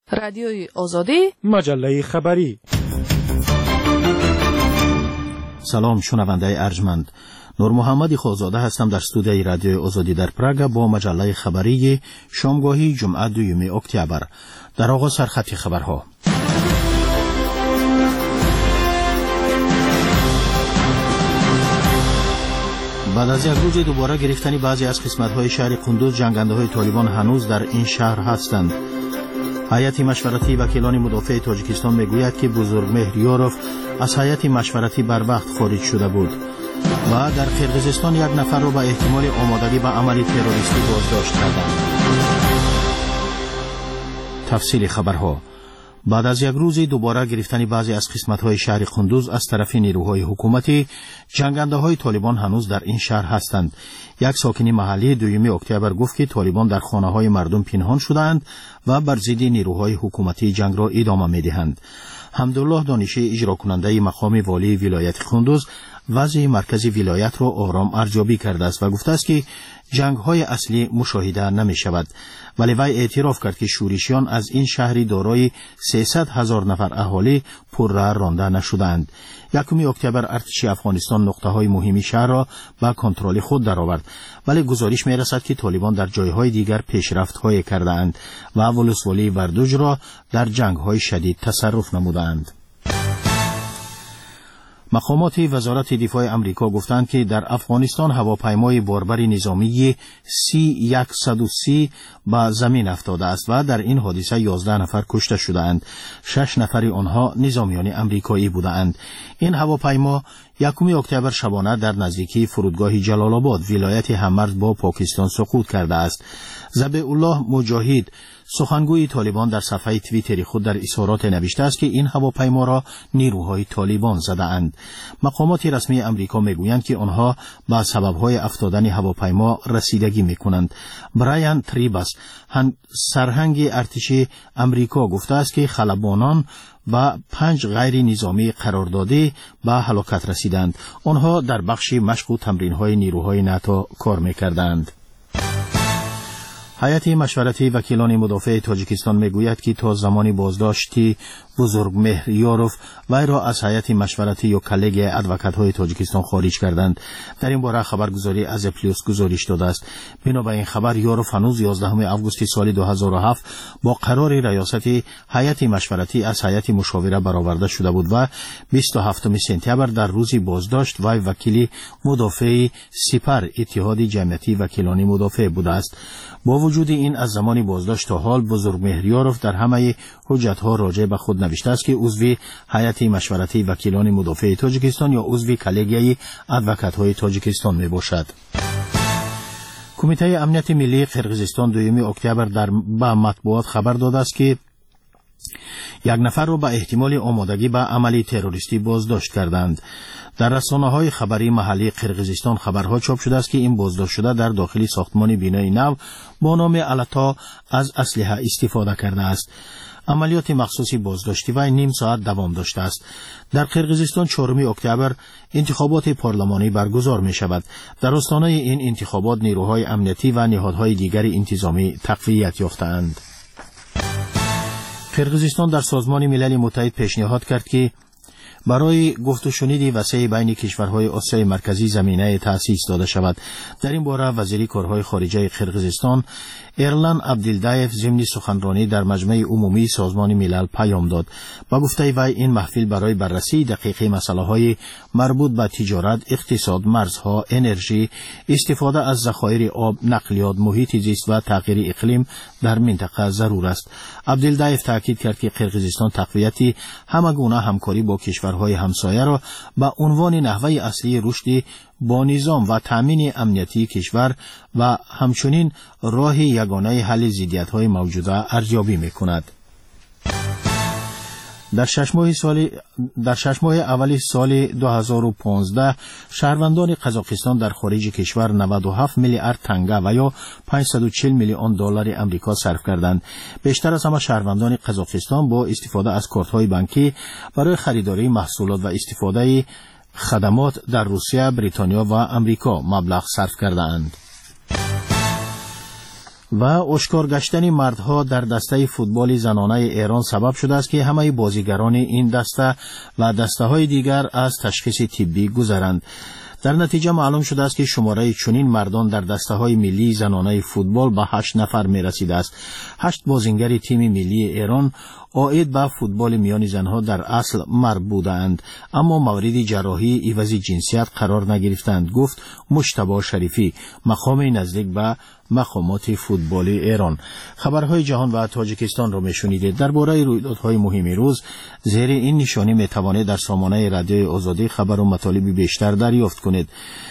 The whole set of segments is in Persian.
رادیوی آزادی، مجله خبری. سلام شنونده ارجمند، نور محمد خوزاده هستم در استودیوی رادیوی آزادی در پراگ با مجله خبری شامگاهی جمعه 2 اکتبر. در آغاز سرخط خبرها. بعد از یک روز دوباره گرفتن بعضی از قسمت‌های شهر قندوز، جنگنده‌های طالبان هنوز در این شهر هستند. هیئت مشورتی وکیلان مدافع تاجیکستان میگوید که بزرگمهر یاروف از هیئت مشورتی بر وقت خارج شده بود و در قرقیزستان یک نفر را به احتمال آمادگی به عمل تروریستی بازداشت کردند. تفصیل خبرها. بعد از یک روز دوباره گرفتن بعضی از قسمت‌های شهر قندوز از طرف نیروهای حکومتی، جنگنده‌های طالبان هنوز در این شهر هستند. یک ساکن محلی 2 اکتبر گفت که طالبان در خانه‌های مردم پنهان شدند و بر ضد نیروهای حکومتی جنگ را ادامه می‌دهند. حمدالله دانشی، اجرا کننده مقام والی ولایت قندوز، وضع مرکزی ولایت را آرام ارزیابی کرده است و گفته است که جنگ‌های اصلی مشاهده نمی‌شود، ولی وی اعتراف کرد که شورشیان از این شهری دارای 300,000 نفر اهالی پرره رانده نشدند. 1 اکتبر ارتش افغانستان نقطه‌های مهمی شهر را به کنترل خود درآورد، ولی گزارش می‌رسد که طالبان در جای‌های دیگر پیشرفت‌های کرده‌اند و ولسوالی وردوج را در جنگ‌های شدید تصرف نمودند. مقامات وزارت دفاع امریکا گفتند که در افغانستان هواپیمای باربر نظامی C-130 به زمین افتاده است و در این حادثه 11 نفر کشته شدند. 6 نفر آنها نظامیان امریکایی بودند. این هواپیما 1 اکتبر شبانه در نزدیکی فرودگاه جلال آباد ولایت هممرز با پاکستان سقوط کرده است. ذبیح الله مجاهد، سخنگوی طالبان، در صفحه توییتری خود در اظهارات نوشته است که این هواپیما را نیروهای طالبان زده اند. مقامات رسمی امریکا میگویند که آنها به سبب‌های افتادن هواپیما رسیدگی میکنند. برایان تریباس، سرهنگ ارتش امریکا، گفته است که خلبانان و 5 غیر نظامی قراردادی به هلاکت رسیدند. آنها در بخش مشق و تمرین‌های نیروهای ناتو کار میکردند. هیئت مشورتی وکیلان مدافع تاجیکستان میگوید که تا زمانی بازداشتی بزرگمهر یاروف وی را از هیئت مشورتی یا کلگ ادوکات‌های تاجیکستان خارج کردند. در این باره خبرگزاری از پلیوس گزارش داده است. بنا به این خبر یاروف هنوز 11 آگوست سال 2007 با قرار ریاست هیئت مشورتی از هیئت مشاوره برآورده شده بود و 27 سپتامبر در روز بازداشت وی وکیل مدافع سپر اتحاد جمعیتی وکیلان مدافع بوده است. با وجود این از زمان بازداشت تا حال بزرگمهر یاروف در همه حجت‌ها راجع به خود نوشته است که عضو هیئت مشورتی وکیلان مدافع تاجیکستان یا عضو کلگیه ادوکات‌های تاجیکستان میباشد. کمیته امنیت ملی قرقیزستان 2 اکتبر به مطبوعات خبر داده است که یک نفر را به احتمال آمادگی به عمل تروریستی بازداشت کردند. در رسانه‌های خبری محلی قرقیزستان خبرها چاپ شده است که این بازداشت شده در داخل ساختمان بینای نو با نام التا از اسلحه استفاده کرده است. عملیات مخصوصی بازداشتی و نیم ساعت دوام داشته است. در قرقیزستان 4 اکتبر انتخابات پارلمانی برگزار می شود. در آستانه این انتخابات نیروهای امنیتی و نهادهای دیگر انتظامی تقویت یافته‌اند. قرقیزستان در سازمان ملل متحد پیشنهاد کرد که برای گفت و شنید وسیع بین کشورهای آسیای مرکزی زمینه تأسیس داده شود. در این باره وزیر کارهای خارجه قرقیزستان ایرلان عبدالدایف ضمن سخنرانی در مجمع عمومی سازمان ملل پیام داد. با گفته وی این محفل برای بررسی دقیق مسائل مربوط به تجارت، اقتصاد، مرزها، انرژی، استفاده از ذخایر آب، نقلیات، محیط زیست و تغییر اقلیم در منطقه ضرور است. عبدالدایف تاکید کرد که قرقیزستان تقویت همگونه همکاری با کشورهای همسایه را به عنوان نحوه اصلی رشد با نظام و تامین امنیتی کشور و همچنین راه یگانه حل ضدیت‌های موجوده ارزیابی می‌کند. در 6 ماه اول سال 2015 شهروندان قزاقستان در خارج کشور 97 میلیارد تنگه و یا 540 میلیون دلار آمریکا صرف کردند. بیشتر از همه شهروندان قزاقستان با استفاده از کارت‌های بانکی برای خریداری محصولات و استفاده خدمات در روسیه، بریتانیا و آمریکا مبلغ صرف کردند. و اشکار گشتن مردها در دسته فوتبال زنانه ایران سبب شده است که همه بازیگران این دسته و دسته‌های دیگر از تشخیص طبی گذرند. در نتیجه معلوم شده است که شماره چنین مردان در دسته‌های ملی زنانه فوتبال به 8 نفر می‌رسیده است. 8 بازیگر تیم ملی ایران عاید به فوتبال میان زنها در اصل مرد بودند، اما مورد جراحی عوض جنسیت قرار نگرفتند، گفت مجتبی شریفی، مقام نزدیک به مقامات فوتبال ایران. خبرهای جهان و تاجیکستان را میشنیدید. درباره رویدادهای مهم روز زیر این نشانی میتوانید در سامانه رادیوی آزادی خبر و مطالب بیشتر دریافت کنید.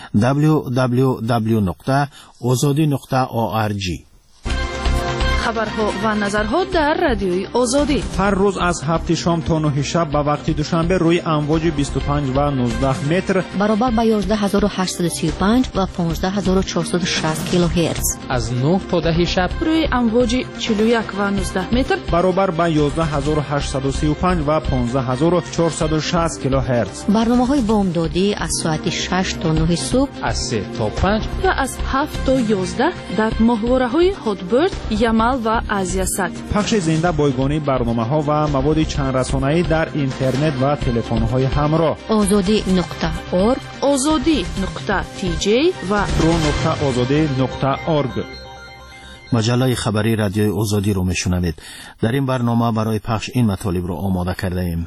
www.azadi.org. خبرها و نظرها در رادیوی آزادی هر روز از 7 شام تا 9 شب به وقت دوشنبه روی امواج 25 و 19 متر برابر با 11835 و 15460 کیلوهرتز، از 9 تا 10 شب روی امواج 41 و 19 متر برابر با 11835 و 15460 کیلوهرتز. برنامه‌های بامدادی از ساعت 6 تا 9 صبح، از 3 تا 5 و از 7 تا 11 در ماهواره‌های هاتبرد، یمل و آزیاسات. پخش زنده بایگانی برنامه‌ها و مواد چند رسانه‌ای در اینترنت و تلفن‌های همراه. azadi.org، azadi.tj و pro.azadi.org. مجله خبری رادیوی آزادی رو میشنوید. در این برنامه برای پخش این مطالب رو آماده کرده ایم.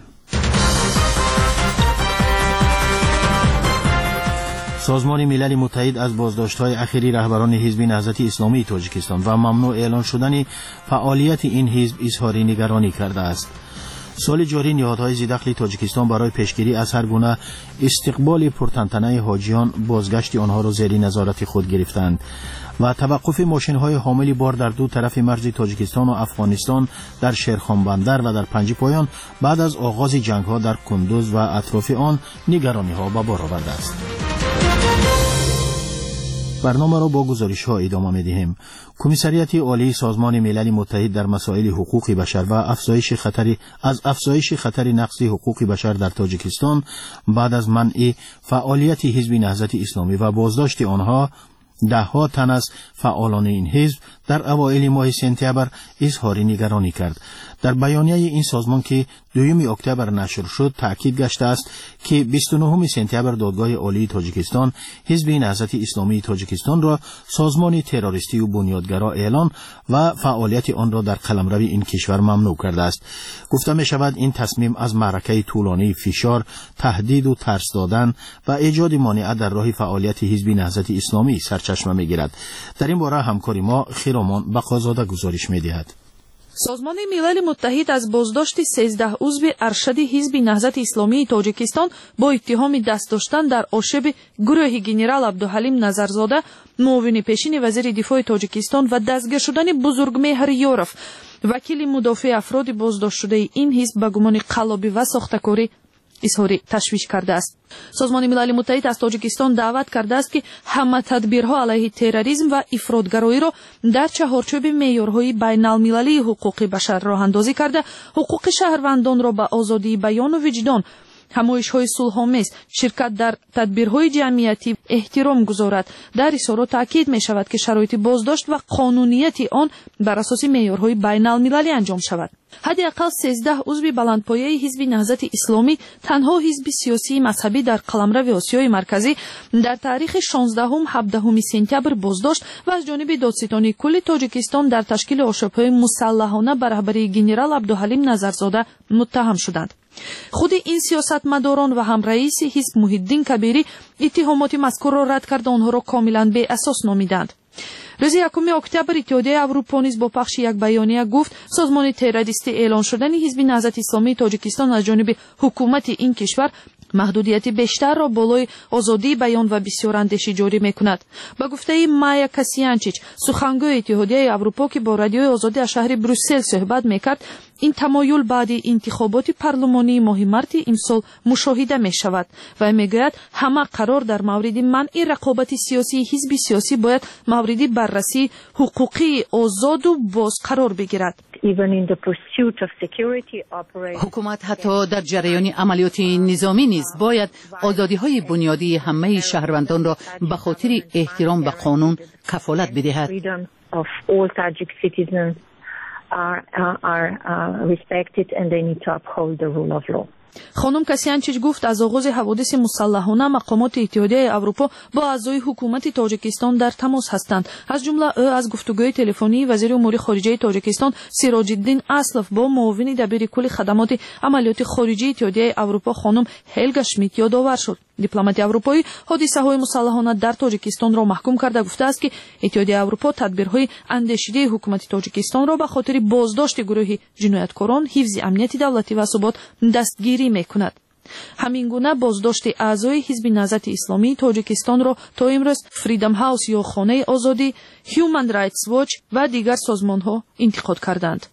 سازمان ملل متحد از بازداشت‌های اخیری رهبران حزب نهضت اسلامی تاجیکستان و ممنوع اعلان شدن فعالیت این حزب اظهار نگرانی کرده است. سال جاری نهادهای ذی‌دخل تاجیکستان برای پیشگیری از هر گونه استقبال پرتنطنه حاجیان بازگشت آنها را زیر نظارت خود گرفتند و توقف ماشین‌های حامل بار در دو طرف مرز تاجیکستان و افغانستان در شیرخان بندر و در پنج پایان بعد از آغاز جنگ‌ها در کندوز و اطراف آن نگرانی‌ها به بار آورده است. برنامه را با گزارش‌ها ادامه می‌دهیم. کمیسریت عالی سازمان ملل متحد در مسائل حقوق بشر و افزایش خطر نقض حقوق بشر در تاجیکستان بعد از منع فعالیت حزب نهضت اسلامی و بازداشت آنها ده‌ها تن از فعالان این حزب در اوایل ماه سپتامبر اظهار نگرانی کرد. در بیانیه این سازمان که 2 اکتبر نشر شد تاکید گشته است که 29 سپتامبر دادگاه عالی تاجیکستان حزب نهضت اسلامی تاجیکستان را سازمان تروریستی و بنیادگرا اعلان و فعالیت آن را در قلمرو این کشور ممنوع کرده است. گفته می شود این تصمیم از معرکه طولانی فشار، تهدید و ترس دادن و ایجاد مانعه در راه فعالیت حزب نهضت اسلامی سرچشمه می گیرد. در این باره همکاری ما خیرامان بقازاده گزارش می دهد. سازمان ملل متحد از بازداشت 13 عضو ارشد حزب نهضت اسلامی تاجیکستان با اتهام دست داشتن در آشوب گروه گنرال عبدالحلیم نظرزاده، معاون پیشین وزیر دفاع تاجیکستان و دستگیر شدن بزرگمهر یورف، وکیل مدافع افراد بازداشت شده این حزب به گمان قلابی و ساختکاری اظهار تشویش کرده است. سازمان ملل متحد از تاجیکستان دعوت کرده است که همه تدبیرها علیه تروریسم و افراطگرایی را در چهارچوب معیارهای بین المللی حقوق بشر راه اندازی کرده، حقوق شهروندان را به آزادی بیان و وجدان، همایش‌های صلح‌آمیز، شرکت در تدبیرهای جمعیتی احترام گذارد. در اظهارات تاکید می‌شود که شرایط بازداشت و قانونیت آن بر اساس معیارهای بین المللی انجام شود. حداقل 13 عضو بلندپایه حزب نهضت اسلامی، تنها حزب سیاسی مذهبی در قلمرو آسیای مرکزی، در تاریخ 16-17 سپتامبر بازداشت و از جانب دادستانی کل تاجیکستان در تشکیل آشوب‌های مسلحانه به رهبری گنرال عبدالحلیم نظرزاده متهم شدند. خود این سیاستمداران و هم رئیس حزب محی‌الدین کبیری اتهامات مذکور را رد کرده آنها را کاملا بی اساس نامیدند. روز 1 اکتبر اتحادیه اروپا نیز با پخش یک بیانیه گفت سازمان تروریستی اعلان شدن حزب نهضت اسلامی تاجیکستان از جانب حکومت این کشور محدودیت بیشتر را بالای آزادی بیان و بسیار اندیشی جاری میکند. با گفته مایا کاسیانچیچ، سخنگوی اتحادیه اروپا که با رادیوی آزادی از شهر بروسل صحبت میکرد، این تمایل بعد انتخابات پارلمانی ماه مارت این سال مشاهده می شود و میگوید همه قرار در مورد منع رقابت سیاسی حزب سیاسی باید مورد بررسی حقوقی آزاد و باز قرار بگیرد. حکومت حتی در جریان عملیات نظامی نیز باید آزادی‌های بنیادی همه شهروندان را به خاطر احترام به قانون کفالت بدهد. of all Tajik citizens are respected and they need to uphold the rule of law. خانم کسیانچیچ گفت از آغاز حوادث مسلحانه مقامات اتحادیه اروپا با اعضای حکومت تاجیکستان در تماس هستند. از جمله او از گفتگوی تلفنی وزیر امور خارجه تاجیکستان سیراج الدین اسلف با معاون دبیر کل خدمات عملیات خارجی اتحادیه اروپا خانم هلگا شمیت یادآور شد. دیپلمات اروپایی حادثه‌های مسلحانه در تاجیکستان را محکوم کرده گفته است که اتحادیه اروپا تدبیرهای اندیشیده حکومت تاجیکستان را به خاطر بازداشت گروه جنایتکاران، حفظ امنیت دولتی و ثبات دستگیری می‌کند. همین گونه بازداشت اعضای حزب نهضت اسلامی تاجیکستان را تا امروز فریدم هاوس یا خانه آزادی، هیومن رایتس واچ و دیگر سازمان‌ها انتقاد کردند.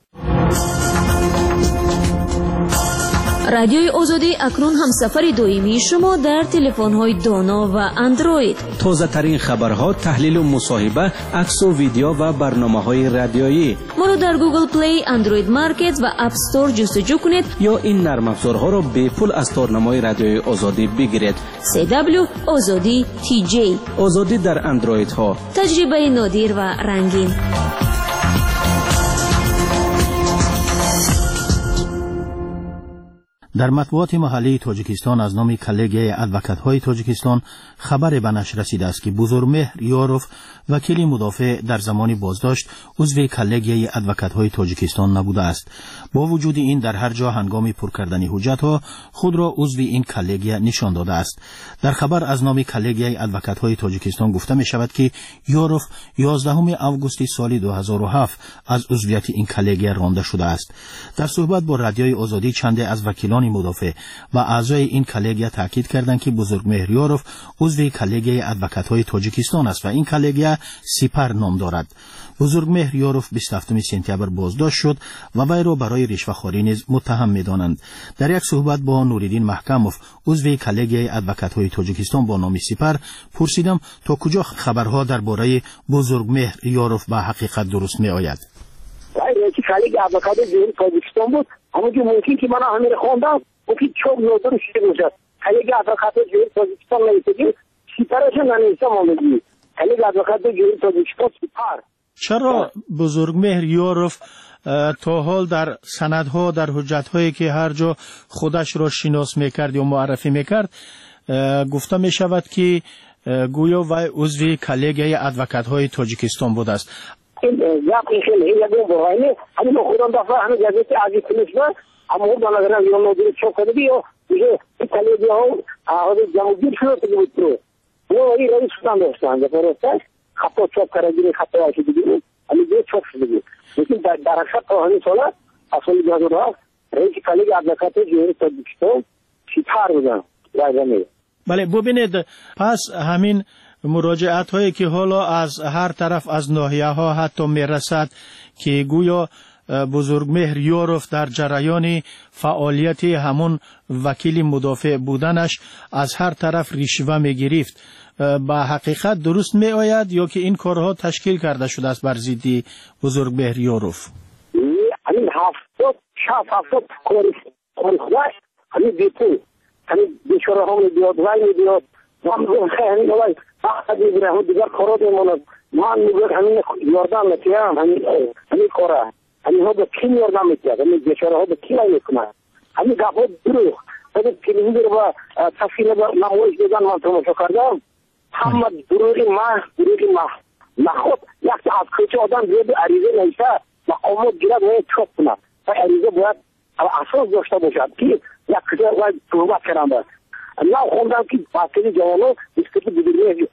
رادیوی آزادی اکنون همسفر دائمی شما در تلفن‌های دانا و اندروید. تازه ترین خبرها، تحلیل و مصاحبه، عکس و ویدیو و برنامه‌های رادیویی. ما را در گوگل پلی، اندروید مارکت و اپ استور جستجو کنید یا این نرم افزارها را به پول از تارنمای رادیوی آزادی بگیرید. CW آزادی TJ. آزادی در اندروید ها. تجربه نادر و رنگین. در مطبوعات محلی تاجیکستان از نام کلگه ادوکات‌های تاجیکستان خبر به نشر رسیده است که بزرگمهر یاروف وکیل مدافع در زمان بازداشت عضو کلگه ادوکات‌های تاجیکستان نبوده است. با وجود این در هر جا هنگام پر کردن حجت‌ها خود را عضو این کلگه نشان داده است. در خبر از نام کلگه ادوکات‌های تاجیکستان گفته می شود که یاروف 11 آگوست سال 2007 از عضویت این کلگه رانده شده است. در صحبت با رادیوی آزادی چند از وکیلان مدافع و اعضای این کلگه تاکید کردند که بزرگمهر یاروف عضو کلگه ادوکات‌های تاجیکستان است و این کلگه سپر نام دارد. بزرگمهر یاروف 27 سپتامبر بازداشت شد و وی را برای رشوه‌خواری نیز متهم می‌دانند. در یک صحبت با نوریدین محکموف عضو کلگه ادوکات‌های تاجیکستان با نام سپر پرسیدم تا کجا خبرها درباره بزرگمهر یاروف به حقیقت درست می‌آید. کلگه ادوکات‌های تاجیکستان بود. همونجور ممکن که من همین خوندم ممکن چوب نودر شده باشد. کلگه ادوکات‌های تاجیکستان نمی‌تونی سپرش نمی‌شه مامدی. کلگه ادوکات‌های تاجیکستان سپر. چرا بزرگمهر یاروف تا حال در سندها، در حجت‌هایی که هر جا خودش را شناس می‌کرد یا معرفی می‌کرد گفته می‌شود که گویا وی عضو کلگه ادوکات‌های تاجیکستان بوده است؟ این خیلی یادم باید. همین خودم دفعه همین جزیره عزیز کنشم. اما اون دانشگاه یون نودری چوب کردی یا دیگه کلگه ها جمعگیر شده بود رو. این رئیس سودان داشتن. درسته؟ خطا چوب کردی خطا آشتی دیگه. اما دیگه چوب شده بود. لیکن در حقیقت تا همین سال اصلا 2007 رئیس کلگه ادوکات‌های تاجیکستان سپر بودن. لازمه. بله ببینید پس همین مراجعت هایی که حالا از هر طرف از ناحیه ها حتی میرسد که گویا بزرگمهر یاروف در جریان فعالیت همون وکیل مدافع بودنش از هر طرف رشوه میگرفت، به حقیقت درست می آید یا که این کارها تشکیل کرده شده است بر ضد بزرگمهر یاروف؟ همین 70 کارش همین بیپول همین بیچاره ها میبیاد وای میبیاد من خیلی نوای فقط میگیره دیگر کارا دیموند من میگه همین یاردم میتیم همین کارا همین ها به کی یاردم میتیم همین بیچاره ها به کی میکنن همین گفت دروغ بعد تلویزیون رو تصویر نمایش دادن من تماشا کردم همه دروغی ما خود یک از کچه آدم زیاد عریضه نیسته مقامات گیرد باید چوب کنه و عریضه باید اساس داشته باشد که یک کچه باید صحبت کردن باید نه خوندم که باقی جوانو اسکتی بزرگمهر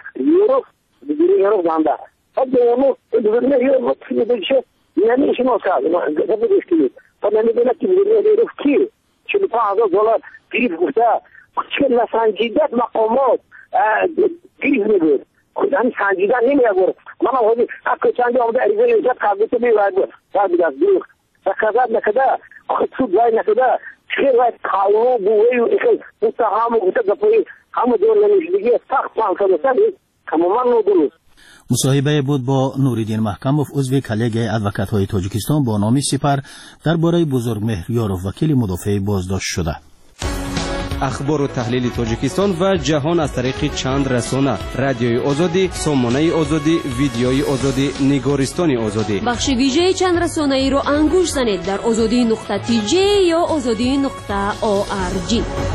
یاروف زنده و جوانو بزرگمهر یاروف چیزی بشه نمیشناسه نمیدونید و نمیدونه که بزرگمهر یاروف کی $45,000 گریف گفته چه نسنجیدت مقامات گریف میگود همین سنجیدن نمیگود من آمده اکو چندی آمده عریضه ایجاد قبلیت میگوید باید از دروغ و قضا نکده خود باید نکده خیلی باید قانون بوهی و اخیل متهم و گفته گفته همه دور نمیشدگی سخت منصبه سنید تماما نودروز. مصاحبه بود با نوریدین محکموف عضو کلگه ادوکات‌های تاجیکستان با نام سپر درباره بزرگمهر یاروف وکیل مدافع بازداشت شده. اخبار و تحلیل تاجیکستان و جهان از طریق چند رسانه: رادیوی آزادی، سامانه آزادی، ویدیوی آزادی، نگارستان آزادی. بخش ویژه چند رسانه‌ای را انگوش زنید در azadi.tj یا azadi.org.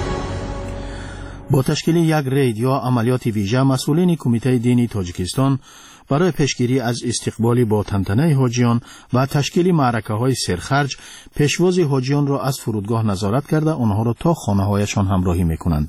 با تشکیل یک رید یا عملیات ویژه، مسئولین کمیته دینی تاجیکستان برای پیشگیری از استقبال با تنتنه حاجیان و تشکیل معرکه‌های سرخرج، پیشواز حاجیان را از فرودگاه نظارت کرده آنها را تا خانه‌هایشان همراهی می‌کنند.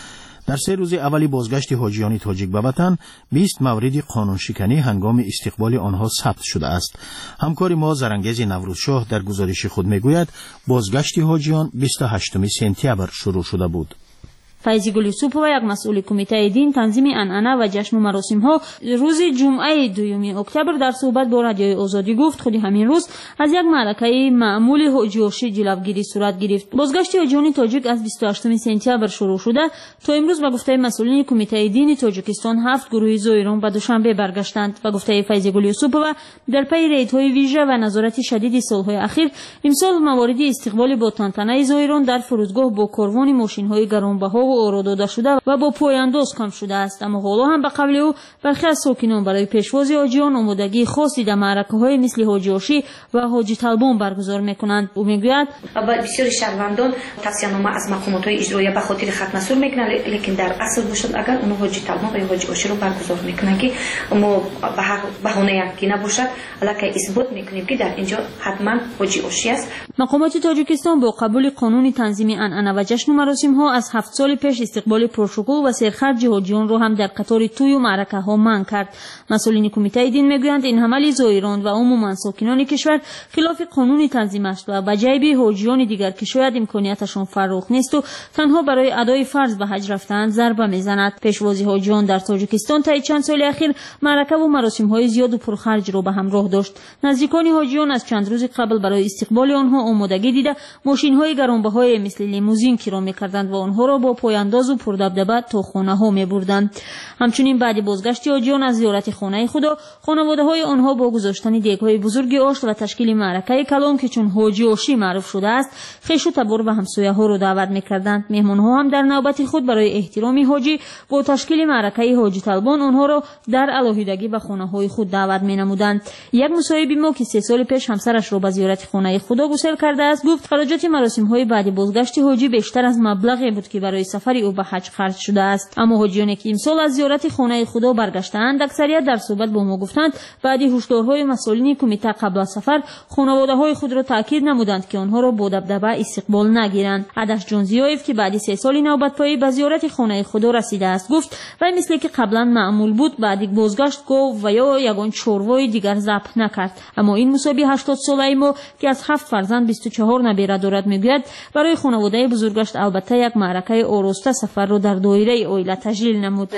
در 3 روز اولی بازگشت حاجیان تاجیک به وطن 20 مورد قانون شکنی هنگام استقبال آنها ثبت شده است. همکار ما زرنگیز نوروزشاه در گزارش خود میگوید بازگشت حاجیان 28 سپتامبر شروع شده بود. فایزگل یوسوپова یک مسئول کمیته دین تنظیم انعنه و جشن و مراسم ها روز جمعه 2 اکتبر در صحبت با رادیوی آزادی گفت خود همین روز از یک معرکه معمول حاجیوشی جلوگیری صورت گرفت. بازگشت حاجیان تاجیک از 28 سپتامبر شروع شده تا امروز به گفته مسئولین کمیته دین تاجیکستان 7 گروه زایران به دوشنبه برگشتند. و گفته فایزگل یوسوپова در پی ریدهای ویژه و نظارت شدید سالهای اخیر امسال موارد استقبال با تنتنه زایران در فرودگاه با کاروان ماشین‌های گرانبها آورده داده شده و با پایانداز کم شده است. اما حالا هم به قول او برخی از ساکنان برای پیشواز حاجیان آمادگی خاصی در معرکه‌های مثل حاجیوشی و حاجی طلبان برگزار می‌کنند. او میگوید بسیاری شهروندان توصیه‌نامه از مقامات‌های اجرایی به خاطر ختم مسئول میکنند، لیکن در اصل باشد اگر اون حاجی طلبان یا حاجیوشی رو برگزار میکنند که ما به هر بهانه که نباشد الکی اثبات میکنیم که در اینجا حتما حاجیوشی است. مقامات تاجیکستان با قبول قانون تنظیم انعنه و جشن و مراسم‌ها از 7 سال پیش استقبال پرشکوه و سرخرج حاجیان را هم در قطار توی و معرکه ها منع کرد. مسئولین کمیته دین میگویند این حمل زایران و عموما ساکنان کشور خلاف قانون تنظیم است و به جیب حاجیان دیگر که شاید امکانیتشان فراخ نیست و تنها برای ادای فرض به حج رفتن ضربه میزند. پیشوازی حاجیان در تاجیکستان طی چند سال اخیر معرکه و مراسم های زیاد و پرخرج را به همراه داشت. نزدیکان حاجیان از چند روز قبل برای استقبال آنها آمادگی دیده ماشین های گرانبهای مثل لیموزین کرایه می‌کردند و آنها را با پایانداز و پردبدبه تا خانه ها می بردند. همچنین بعد بازگشت حاجیان از زیارت خانه خدا، خانواده های آنها با گذاشتن دیگ‌های بزرگ آشت و تشکیل معرکه کلام که چون حاجیوشی معروف شده است، خویش و تبر و همسایه ها را دعوت می‌کردند. مهمان ها هم در نوبت خود برای احترام حاجی با تشکیل معرکه حاجی طلبان آنها را در علاهیدگی به خانه های خود دعوت می‌نمودند. یک مصاحب ما که 3 سال پیش همسرش را به زیارت خانه خدا گسیل کرده است گفت خراجات مراسم های بعد بازگشت حاجی بیشتر از مبلغی بود که برای سفر او به حج خرج شده است. اما حاجیانی که امسال از زیارت خانه خدا برگشتند اکثریت در صحبت با ما گفتند بعد هشدارهای مسئولین کمیته قبل از سفر خانواده‌های خود را تاکید نمودند که آنها را با دبدبه استقبال نگیرند. عدش جونزیوف که بعد 3 سال نوبت پایی به زیارت خانه خدا رسیده است گفت و مثل که قبلا معمول بود بعد بازگشت گفت و یا یگان چوروای دیگر ضبط نکرد. اما این مصابی 80 ساله ما که از 7 فرزند 24 نبیره دارد میگوید برای خانواده بزرگش البته یک معرکه آراسته سفر را در دایره اویله تجلیل نمود.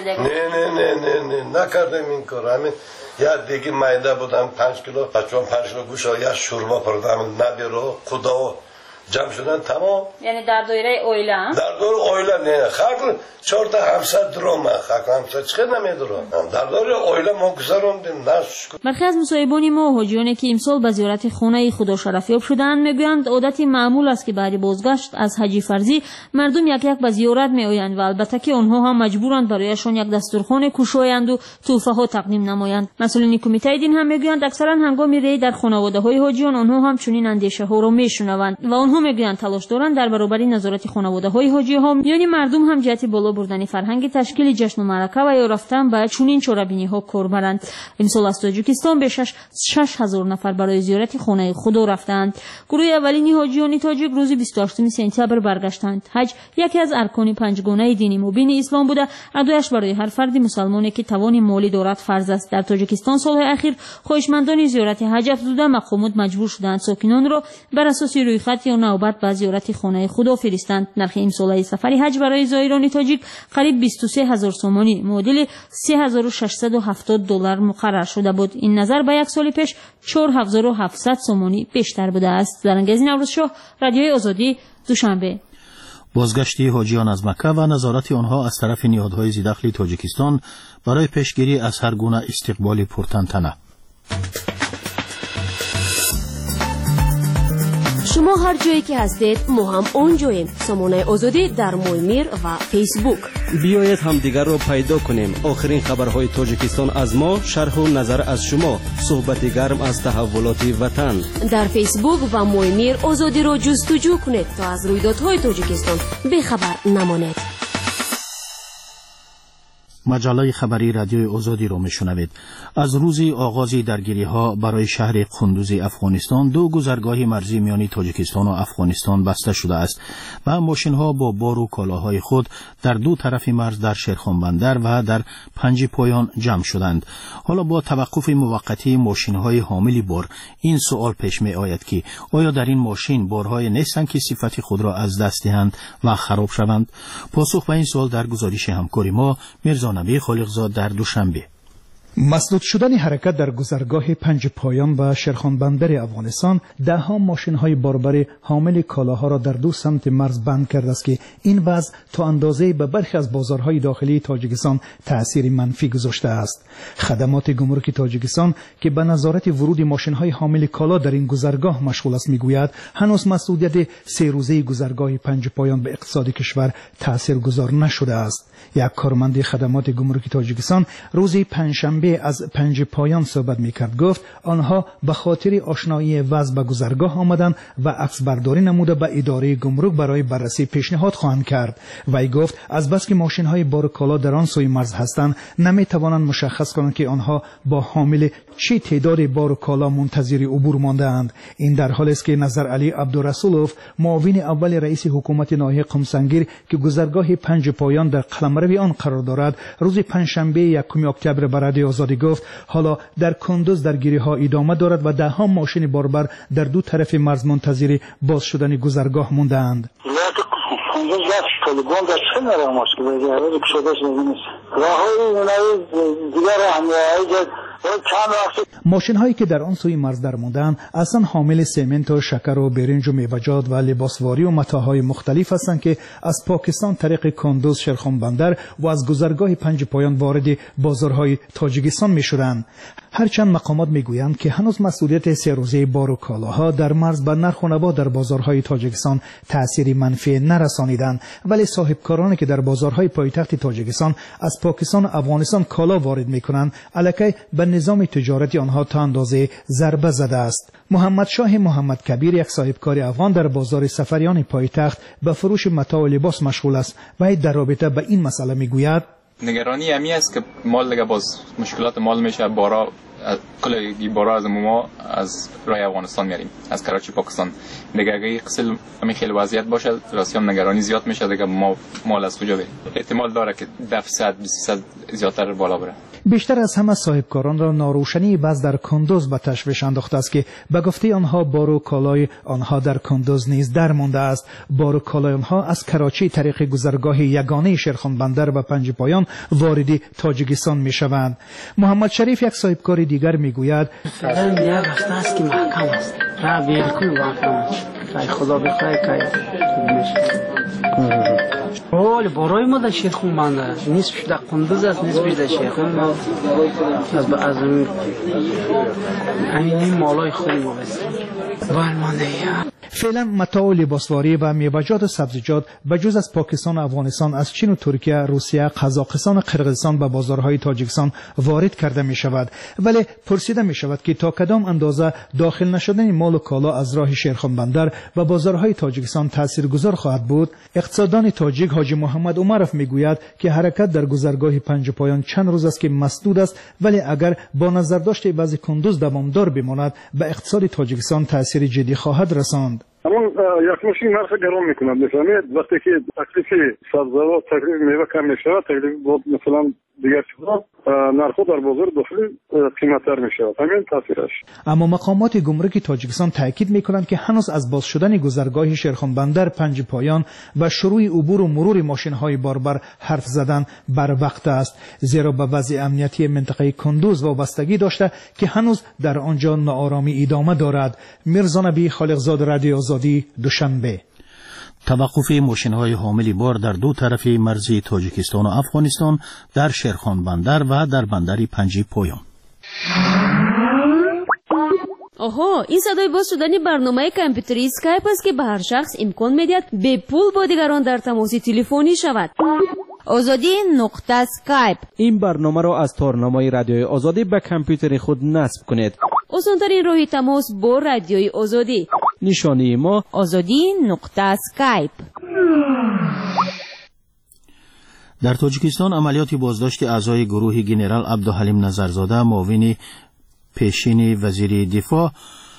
نه نکردم این کار. همین یا دیگه مایده بودم 5 کیلو بچه‌ام 5 کیلو گوشت یا شوربا پردم نبیرو خدا جمع شدن تمام. یعنی در دایره اویله در دایره اویله نه خاطر 4 تا 700 درم خاطر 700 چه نمیدونم در دایره اویله ما گذروندیم. نشکر. برخی از مصاحبان ما حاجیانی که امسال به زیارت خانه خدا شرفیاب شدند میگویند عادت معمول است که بعد بازگشت از حج فرضی مردم یک یک به زیارت میآیند و البته که آنها هم مجبورند برایشان یک دسترخوان کوشایند و تحفه ها تقدیم نمایند. مسئولین کمیته دین هم میگویند اکثرا هنگام رید در خانواده های حاجیان آنها هم چنین اندیشه ها را میشنوند و آنها میگویند تلاش دارند در برابر نظارت خانواده های حاجی ها یعنی مردم هم جهت بالا بردن فرهنگ تشکیل جشن و مرکه و یا رفتن به چنین چوربینی ها کار برند. امسال از تاجیکستان به 6000 نفر برای زیارت خانه خدا رفتند. گروه اولین حاجیان تاجیک روز 28 سپتامبر برگشتند. حج یکی از ارکان 5 گانه دینی مبین اسلام بوده. ادایش برای هر فرد مسلمانی که توان مالی دارد فرض است. در تاجیکستان سالهای اخیر خواهشمندان زیارت حج افزوده مقامات مجبور شدند ساکنان را بر اساس رویخط یا نوبت به زیارت خانه خدا فرستند. نرخ امسال سفر حج برای زائران تاجیک قریب 23000 سومانی معادل $3670 مقرر شده بود. این نظر به یک سال پیش 4700 سومانی بیشتر بوده است. زرنگیز نوروزشاه، رادیوی آزادی، دوشنبه. بازگشتی حاجیان از مکه و نظارت آنها از طرف نهادهای ذی‌دخل تاجیکستان برای پیشگیری از هر گونه استقبال پرتنطنه. شما هر جایی که هستید ما هم اونجاییم. سامانه آزادی در مویمیر و فیسبوک. بیایید همدیگر رو پیدا کنیم. آخرین خبرهای تاجیکستان از ما، شرح و نظر از شما، صحبت گرم از تحولات وطن. در فیسبوک و مویمیر آزادی رو جستجو کنید تا از رویدادهای تاجیکستان بخبر نمانید. مجله خبری رادیوی آزادی رو میشنوید. از روز آغاز درگیری ها برای شهر قندوز افغانستان 2 گذرگاه مرزی میان تاجیکستان و افغانستان بسته شده است و ماشین ها با بار و کالاهای خود در 2 طرف مرز در شیرخان بندر و در پنج پایان جمع شدند. حالا با توقف موقتی ماشین های حامل بار این سوال پیش می آید که آیا در این ماشین بارهای نیستند که صفت خود را از دست دهند و خراب شوند؟ پاسخ به این سوال در گزارش همکاری ما میرزا نبی خالقزاد در دوشنبه. مسدود شدن حرکت در گذرگاه پنج پایان و شیرخان بندر افغانستان دهها ماشین‌های باربر حامل کالاها را در 2 سمت مرز بند کرده است که این وضع تا اندازه به برخی از بازارهای داخلی تاجیکستان تأثیر منفی گذاشته است. خدمات گمرک تاجیکستان که به نظارت ورود ماشین‌های حامل کالا در این گذرگاه مشغول است میگوید هنوز مسئولیت 3 روزه گذرگاه پنج پایان به اقتصاد کشور تاثیرگذار نشده است. یک کارمند خدمات گمرک تاجیکستان روز پنجشنبه از پنج پایان صحبت میکرد. گفت آنها به خاطر آشنایی وضع به گذرگاه آمدند و عکس برداری نموده به اداره گمرک برای بررسی پیشنهاد خواهند کرد. وی گفت از بس که ماشین های بار کالا در آن سوی مرز هستند نمیتوانند مشخص کنند که آنها با حامل چه تعداد بار کالا منتظر عبور مانده‌اند. این در حالی است که نظر علی عبدالرسولوف معاون اول رئیس حکومت ناحیه قمسنگیر که گذرگاه پنج پایان در قلمرو آن قرار دارد روز پنجشنبه 1 اکتبر به رادیو آزادی گفت حالا در کندوز درگیری ها ادامه دارد و دهها ماشین باربر در 2 طرف مرز منتظر باز شدن گذرگاه مانده‌اند. ماشین هایی که در آن سوی مرز در موندند اصلا حامل سمنت و شکر و برنج و میوه‌جات و لباسواری و متاعهای مختلف هستند که از پاکستان طریق کندوز شیرخان بندر و از گذرگاه پنج پایان وارد بازارهای تاجیکستان میشدند. هرچند مقامات میگویند که هنوز مسئولیت 3 روزه بار و کالاها در مرز به نرخ و نوا در بازارهای تاجیکستان تأثیری منفی نرسانیدند، ولی صاحبکارانی که در بازارهای پایتخت تاجیکستان از پاکستان و افغانستان کالا وارد میکنند علیه به نظام تجارتی آنها تا اندازه ضربه زده است. محمد شاه محمد کبیر یک صاحبکار افغان در بازار سفریان پایتخت به فروش متاع و لباس مشغول است و در رابطه به این مسئله میگوید نگرانی همی است که مال دیگه باز مشکلات مال میشه بارا کلی بارا از ما از رای افغانستان میاریم از کراچی پاکستان دیگه اگه قسل همین خیلی وضعیت باشه راسیان نگرانی زیاد میشه دیگه ما مال از کجا بریم احتمال داره که 200-300 زیادتر بالا بره. بیشتر از همه صاحبکاران را ناروشنی بعض در کندوز به تشویش انداخته است که به گفته آنها بار و کالای آنها در کندوز نیز در مانده است. بار و کالای آنها از کراچی طریق گذرگاه یگانه شیرخان بندر و پنج پایان وارد تاجیکستان می شوند. محمد شریف یک صاحبکار دیگر می گوید فعلا یک هفته است که محکم است را بالکل محکم است خدا بخیر که ولی برای ما در شیرخان بندر نصفش در کندوز است نصفش در شیرخان از این مالای خودی ما بستیم فعلا متاع و لباسواری و میوه‌جات و سبزیجات بجز از پاکستان و افغانستان از چین و ترکیه، روسیه، قزاقستان و قرقیزستان به بازارهای تاجیکستان وارد کرده می شود. ولی پرسیده می شود که تا کدام اندازه داخل نشدن مال و کالا از راه شیرخان بندر و بازارهای تاجیکستان تاثیرگذار خواهد بود. اقتصاددان تاجیک حاجی محمد عمرف می گوید که حرکت در گذرگاه پنج پایان چند روز است که مسدود است، ولی اگر با نظر داشته وضع کندوز دوامدار بماند به اقتصاد تاجیکستان تاثیر جدی خواهد رساند. همون یک ماشین نرخ گرم میکنند. میفهمید وقتی که تکلیف سبزیجات تکلیف میوه کم میشه تکلیف مثلا دیگر چیزا نرخ در بازار داخلی قیمت‌تر میشه. همین تاثیرش. اما مقامات گمرک تاجیکستان تاکید میکنند که هنوز از باز شدن گذرگاه شیرخان بندر پنج پایان و شروع عبور و مرور ماشین‌های باربر حرف زدن بر وقت است، زیرا به وضع امنیتی منطقه کندوز وابستگی داشته که هنوز در آنجا ناآرامی ادامه دارد. میرزا نبی خالقزاد، رادیو آزادی، دوشنبه. توقف ماشین‌های حامل بار در 2 طرف مرزی تاجیکستان و افغانستان در شیرخان بندر و در بندر پنج پایان. آها این صدای باز شدن برنامه کامپیوتری اسکایپ است که به هر شخص امکان میدهد به پول با دیگران در تماس تلفنی شود. آزادی نقطه اسکایپ. این برنامه را از تارنمای رادیوی آزادی به کامپیوتر خود نصب کنید. آسان‌ترین راه تماس با رادیوی آزادی. نشانی ما آزادی نقطه اسکایپ. در تاجیکستان عملیات بازداشت اعضای گروه گنرال عبدالحلیم نظرزاده معاون پیشین وزیر دفاع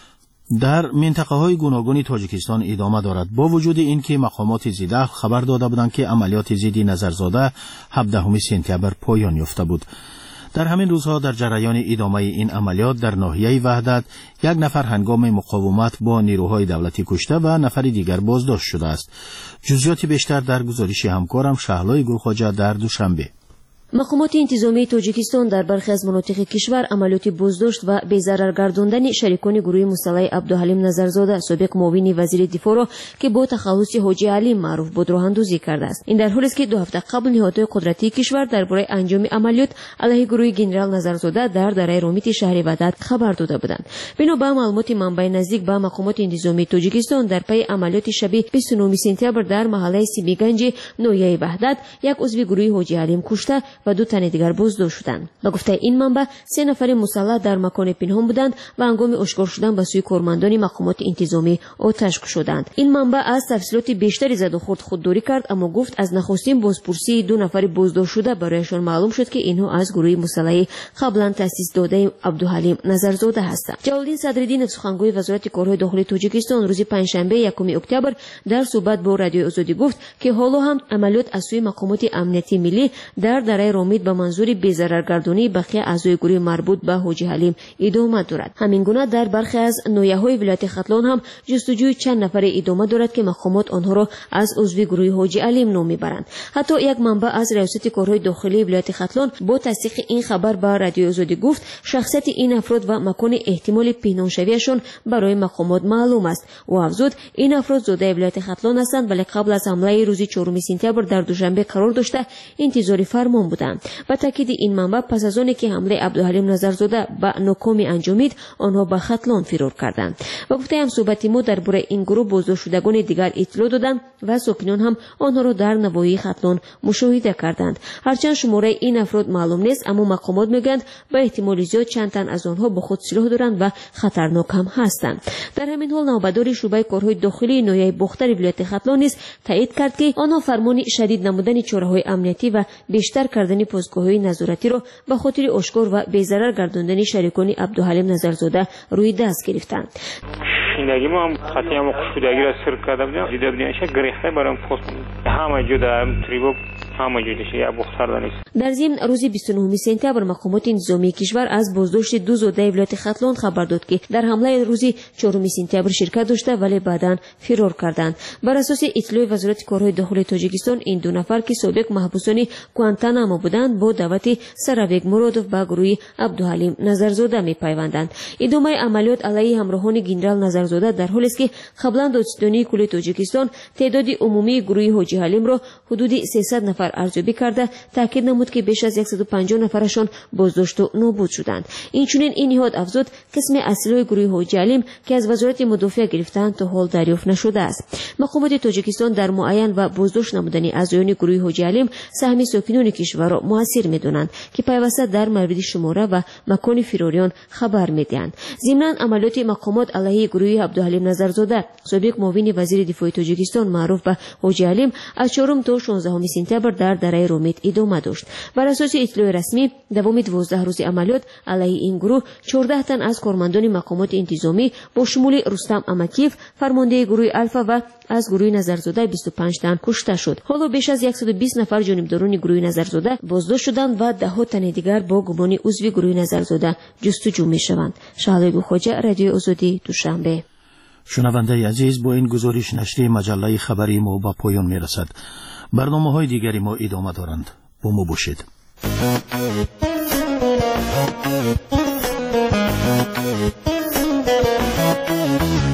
در منطقه های گوناگون تاجیکستان ادامه دارد. با وجود اینکه مقامات ضد خبر داده بودند که عملیات ضد نظرزاده 17 سپتامبر پایان یافته بود. در همین روزها در جریان ادامه این عملیات در ناحیه وحدت یک نفر هنگام مقاومت با نیروهای دولتی کشته و نفر دیگر بازداشت شده است. جزئیات بیشتر در گزارش همکارم شهلای گلخواجه در دوشنبه. مقامات انتظامی تاجیکستان در برخی از مناطق کشور عملیات بازداشت و بی‌ضرر گرداندن شریکان گروه مسلح عبدالحلیم نظرزاده سابق معاون وزیر دفاع را که با تخلص حاجی علی معروف بود راه اندازی کرده است. این در حالی است که 2 هفته قبل نهادهای قدرتی کشور درباره انجام عملیات علیه گروه گنرال نظرزاده در دره رومیت شهر وحدت خبر داده بودند. بنابر معلومات منبع نزدیک به مقامات انتظامی تاجیکستان در پی عملیات شب 29 سپتامبر در محله سیمیگنج ناحیه وحدت یک عضو گروه حاجی علیم کشته و 2 تن دیگر بازداشت شدند. با گفته این منبع 3 نفر مسلح در مکان پنهان بودند و هنگام اشکار شدن به سوی کارمندان مقامات انتظامی آتش کشیدند. این منبع از تفصیلات بیشتری زد و خورد خودداری کرد، اما گفت از نخستین بازپرسی 2 نفر بازداشت شده برایشان معلوم شد که اینها از گروه مسلح قبلا تأسیس داده عبدالحلیم نظرزاده هستند. جلالدین صدرالدین سخنگوی وزارت کارهای داخلی تاجیکستان روز پنجشنبه 1 اکتبر در صحبت با رادیوی آزادی گفت که حالا هم عملیات از سوی مقامات امنیتی ملی در دره رومیت به منظور بی‌ضررگردانی بقیه اعضای گروه مربوط به حاجی حلیم ادامه دارد. همین گونه در برخی از ناحیه‌های ولایت ختلان هم جستجوی چند نفر ادامه دارد که مقامات آنها را از عضو گروه حاجی علیم نام میبرند. حتی یک منبع از ریاست کارهای داخلی ولایت ختلان با تصدیق این خبر به رادیوی آزادی گفت شخصیت این افراد و مکان احتمال پنهانشویشان برای مقامات معلوم است و افزود این افراد زاده ولایت ختلان هستند ولی قبل از حمله روز 4 سپتامبر در دوشنبه قرار داشته انتظار فرمان بودند. با تاکید این منبع پس از آنکه حمله عبدالحلیم نظرزاده به ناکامی انجامید آنها به ختلان فرار کردند. و گفته هم صحبت ما درباره این گروه بازداشت شدگان دیگر اطلاع دادند و ساکنان هم آنها را در نواحی ختلان مشاهده کردند. هرچند شماره این افراد معلوم نیست اما مقامات میگویند به احتمال زیاد چند تن از آنها با خود سلاح دارند و خطرناک هم هستند. در همین حال نوبدار شعبه کارهای داخلی ناحیه بختر ولایت ختلان نیز تایید کرد که آنها فرمان شدید نمودن چاره‌های امنیتی و بیشتر کردن پاسگاه‌های نظارتی را به خاطر اشکار و بی‌ضرر گرداندن شریکان عبدالحلیم نظرزاده روی دست گرفتند. شیندگی ما هم خطی هم کشودگی را سر کرده بودیم دیده بودیم شه گریخته برام پست همه جدا تریبو همه جدا شه یا بختر دانست. در ضمن روز 29 سپتامبر مقامات انتظامی کشور از بازداشت 2 زاده ولایت ختلان خبر داد که در حمله روز 4 سپتامبر شرکت داشته ولی بعداً فرار کردند. بر اساس اطلاع وزارت کارهای داخلی تاجیکستان این 2 نفر که سابق محبوسان گوانتانامو بودند با دعوت سراویگ مرادوف به گروه عبدالحلیم نظرزاده میپیوندند. ادامه عملیات علیه همراهان گنرال نظرزاده در حالی است که قبلا دادستانی کل تاجیکستان تعداد عمومی گروه حاجی حلیم را حدود 300 نفر ارزیابی کرده تاکید نمود که بیش از 150 نفرشان بازداشت و نابود شدند. اینچنین این نهاد افزود قسم اصلی گروه حاجی حلیم که از وزارت مدافع گرفتند تا حال دریافت نشده است. مقامات تاجیکستان در معین و بازداشت نمودن اعضایان گروه حاجی حلیم سهم ساکنان کشور را موثر می‌دانند که پیوسته در مورد شماره و مکان فراریان خبر می‌دهند. ضمن عملیات مقامات علیه گروه عبدالحلیم نظرزاده سابق معاون وزیر دفاع تاجیکستان معروف به حاجی حلیم از 4 تا 16 سپتامبر در دره رومیت ادامه داشت. بر اساس اطلاع رسمی دوام 12 روز عملیات علیه این گروه 14 تن از کارمندان مقامات انتظامی با شمول رستم امکیف فرمانده گروه الفا و از گروه نظرزاده 25 تن کشته شد. حالا بیش از 120 نفر جانبداران گروه نظرزاده بازداشت شدند و 10 تن دیگر با گمان عضو گروه نظرزاده جستجو می‌شوند. شهلای گلخواجه رادیو آزادی دوشنبه. شنونده عزیز با این گزارش نشریه مجله خبری ما به پایان میرسد. برنامه‌های دیگری ما ادامه دارند. با ما باشید.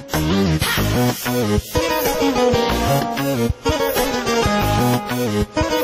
Hey!